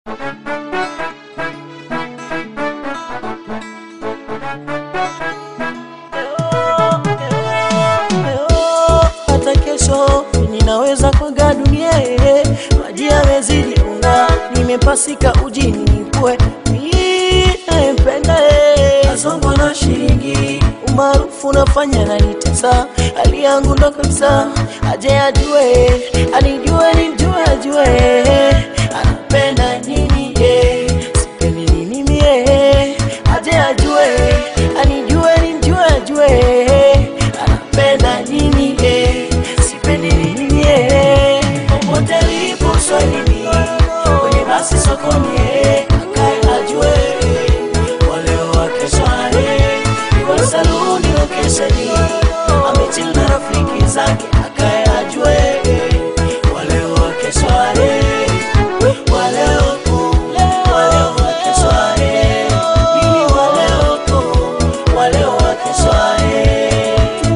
Hata kesho ninaweza kuaga dunia, maji yamezidi unga, nimepasika ujini nikue nipenda azongo na shilingi, umaarufu nafanya na nitesa, hali yangu ndo kabisa, aje ajue, anijue nimjue ajue, anapenda nini sipendi nini mie, aje ajue, anijue nimjue ajue, anapenda nini sipendi nini mie, popote lipo swahilini, kwenye basi sokoni akae ajue, waleo wake swahili, iwa saluni lokesheni, amechill na rafiki zake akae ajue, waleo wake swahili, waleo wake swahili, nini waleo wake swahili,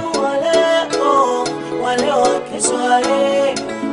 waleo wake swahili,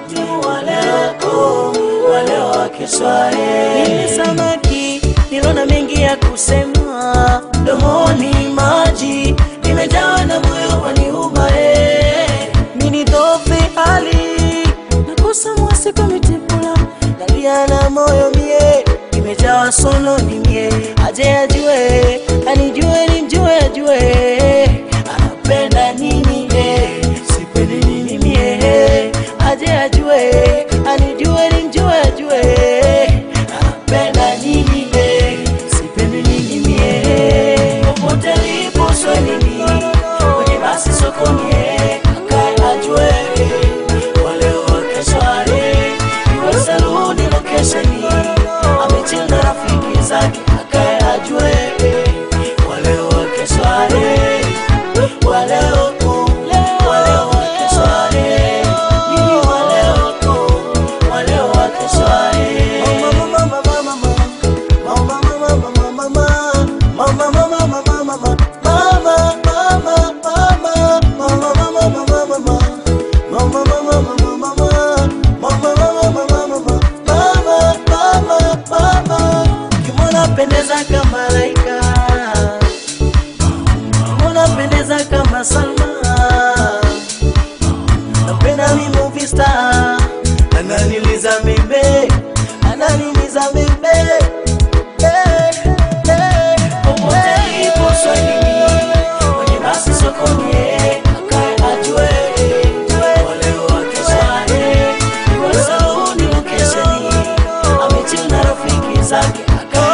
waleo wake swahili. Mimi samaki nilona mengi ya kusema, domoni maji nimejawa na moyo waniuma mini dhofi hali nakosa mwasi kwa mitipula, nalia na moyo mie nimejawa sono ni mie, aje ajue, anijue nimjue ajue, anapenda nini sipendi nini mie, aje ajue, anijue nimjue ajue, anapenda nini sipendi nini mie, popote lipo swahilini, kwenye basi sokoni akae ajue, waleo wake swahili, iwe saluni lokesheni, amechill na rafiki zake akae ajue, waleo wake swahili, waleo wake swahili, nini waleo wake swahili. Kimona pendeza kama malaika, kimona pendeza kama Salma, napenda mi movie star, ananiliza mimbe, popote lipo swahilini, kwenye basi sokoni akae ajue, waleo wake swahili, iwe saluni lokesheni, amechill na rafiki zake akae